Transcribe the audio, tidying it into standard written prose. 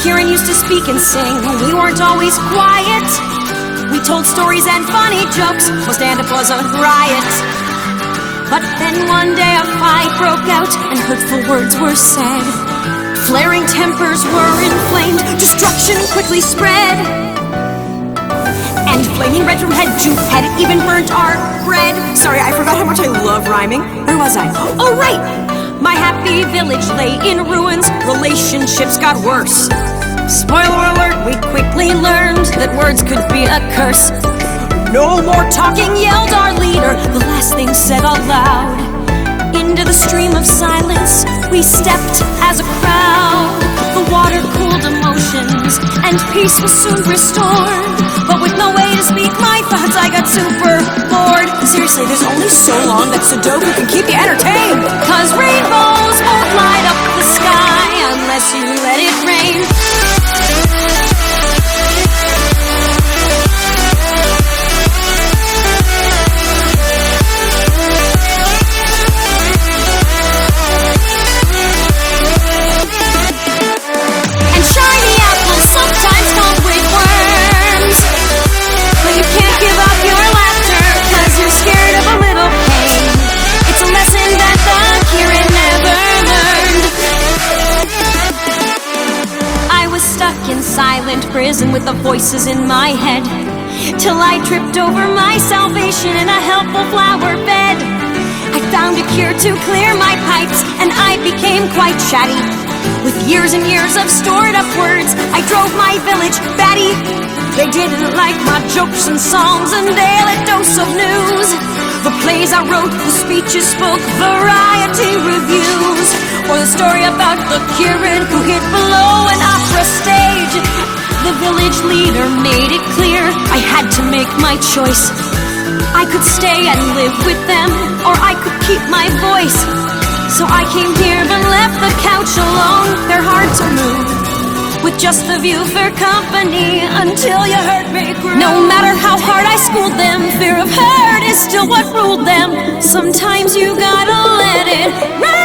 Kieran used to speak and sing. We weren't always quiet. We told stories and funny jokes. Well, stand-up was a riot. But then one day a fight broke out and hurtful words were said. Flaring tempers were inflamed. Destruction quickly spread. And flaming red from head to head, it even burnt our bread. Sorry, I forgot how much I love rhyming. Where was I? Oh, right! My happy village lay in ruins. Relationships got worse. Spoiler alert, we quickly learned that words could be a curse. No more talking, yelled our leader, the last thing said aloud. Into the stream of silence, we stepped as a crowd. The water cooled emotions, and peace was soon restored. But with no way to speak my thoughts, I got super bored. Seriously, there's only so long that Sudoku can keep you entertained. 'Cause rainbows won't light up the sky unless you let it rain. Silent prison with the voices in my head, till I tripped over my salvation in a helpful flower bed. I found a cure to clear my pipes, and I became quite chatty. With years and years of stored up words, I drove my village batty. They didn't like my jokes and songs and daily dose of news. The plays I wrote, the speeches spoke, variety reviews, or the story about the Kieran who hid below an opera stage. The village leader made it clear I had to make my choice. I could stay and live with them, or I could keep my voice. So I came here but left the couch alone. They're hard to move, with just the view for company, until you hurt me grow. No matter how hard I schooled them, fear of hurt is still what ruled them. Sometimes you gotta let it run.